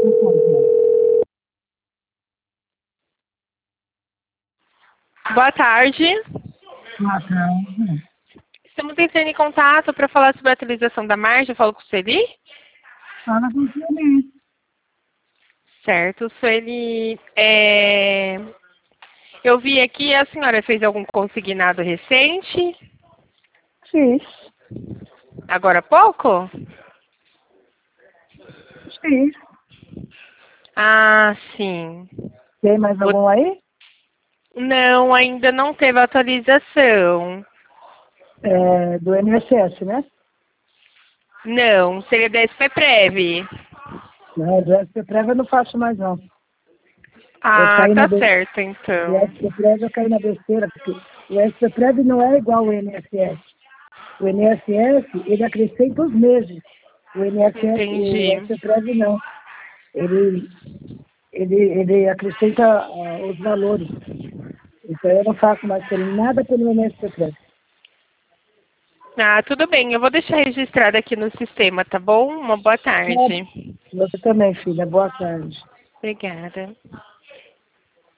Boa tarde. Boa tarde. Estamos entrando em contato para falar sobre a atualização da margem. Eu falo com o Sueli? Fala com o Sueli. Certo, Sueli. Eu vi aqui, a senhora fez algum consignado recente? Fiz. Agora há pouco? Fiz. Ah, sim. Tem mais algum aí? Não, ainda não teve atualização. É, do INSS, né? Não, seria da SPPrev. Não, do SPPrev eu não faço mais, não. Eu Ah, caí na tá certo, do então. SPPrev eu caí na besteira, porque o SPPrev não é igual ao INSS. O INSS, ele acrescenta os meses. O INSS, o Entendi. SPPrev não. Ele acrescenta os valores. Então eu não faço mais nada pelo INSPPrev. Ah, tudo bem. Eu vou deixar registrado aqui no sistema, tá bom? Uma boa tarde. Você também, filha. Boa tarde. Obrigada.